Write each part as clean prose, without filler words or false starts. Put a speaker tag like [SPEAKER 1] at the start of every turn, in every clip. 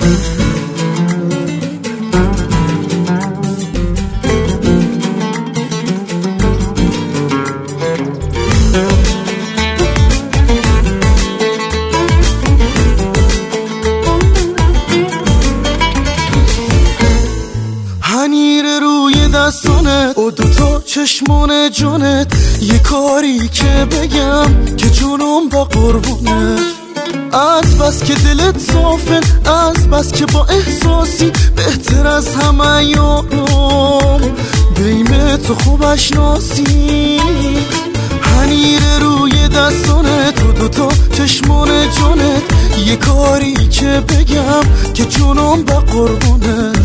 [SPEAKER 1] پنیر روی دستانت و دوتا چشمان جانت، یه کاری که بگم که جونم با قربونت. از بس که دلت صافه، از بس که با احساسی بهتر از همه یارم، بیم تو خوب اشناسی. پنیر روی دستانت و دوتا چشمان جانت، یه کاری که بگم که جونم با قربونت.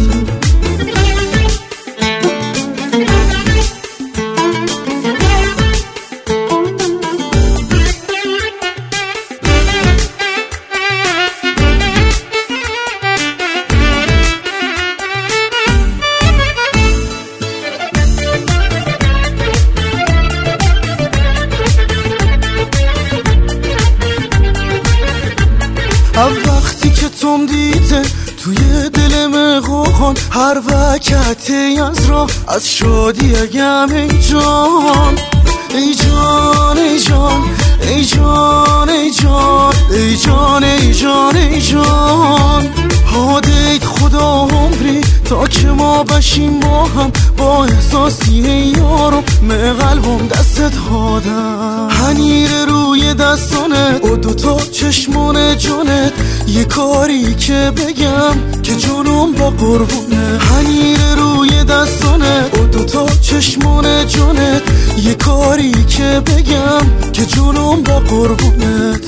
[SPEAKER 1] وقتی که توم دیده توی دلم قوقان، هر وقتی از راه از شادی اگم ای جان ای جان ای جان ای جان ای جان ای جان ای جان ای جان. هادیت خدا عمری تا که ما بشیم با هم، با احساسی یارم من قلبم دستت هادم. پنیر روی دستانت و دوتا چشمان جانت، یه کاری که بگم که جونم با قربونه. پنیر روی دستانت و دوتا چشمان جانت، یه کاری که بگم که جونم با قربونت.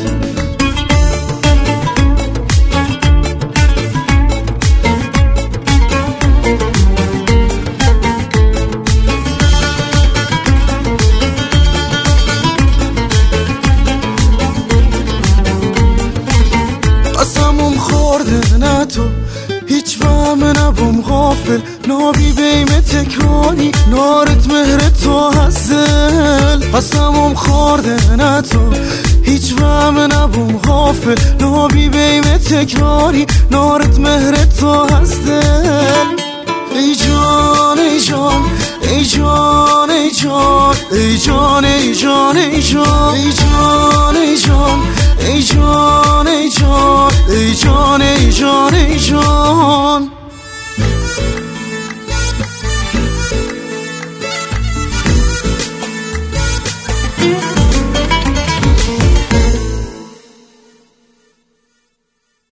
[SPEAKER 1] قسمم خورده نه تو هیچ وهم نبوم غافل، نابی بیم تکرانی نارت مهر تو هزل. قسمم خورده نه تو هیچ وهم نبوم غافل، نابی بیم تکرانی نارت مهر تو هزل. ای جان ای جان ای جان ای جان ای جان ای جان ای جان ای جان